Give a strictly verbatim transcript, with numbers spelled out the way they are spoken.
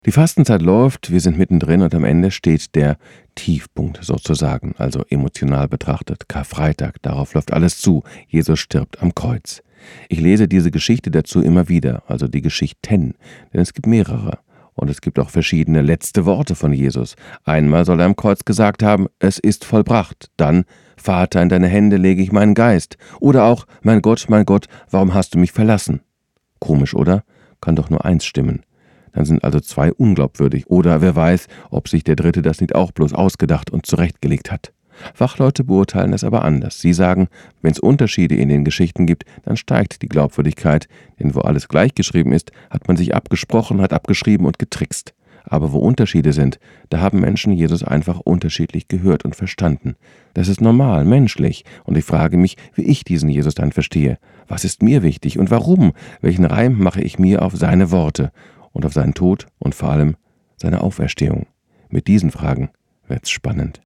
Die Fastenzeit läuft, wir sind mittendrin und am Ende steht der Tiefpunkt sozusagen, also emotional betrachtet. Karfreitag, darauf läuft alles zu. Jesus stirbt am Kreuz. Ich lese diese Geschichte dazu immer wieder, also die Geschichten, denn es gibt mehrere. Und es gibt auch verschiedene letzte Worte von Jesus. Einmal soll er am Kreuz gesagt haben, es ist vollbracht. Dann, Vater, in deine Hände lege ich meinen Geist. Oder auch, mein Gott, mein Gott, warum hast du mich verlassen? Komisch, oder? Kann doch nur eins stimmen. Dann sind also zwei unglaubwürdig. Oder wer weiß, ob sich der Dritte das nicht auch bloß ausgedacht und zurechtgelegt hat. Fachleute beurteilen es aber anders. Sie sagen, wenn es Unterschiede in den Geschichten gibt, dann steigt die Glaubwürdigkeit, denn wo alles gleichgeschrieben ist, hat man sich abgesprochen, hat abgeschrieben und getrickst. Aber wo Unterschiede sind, da haben Menschen Jesus einfach unterschiedlich gehört und verstanden. Das ist normal, menschlich, und ich frage mich, wie ich diesen Jesus dann verstehe. Was ist mir wichtig und warum? Welchen Reim mache ich mir auf seine Worte und auf seinen Tod und vor allem seine Auferstehung? Mit diesen Fragen wird's spannend.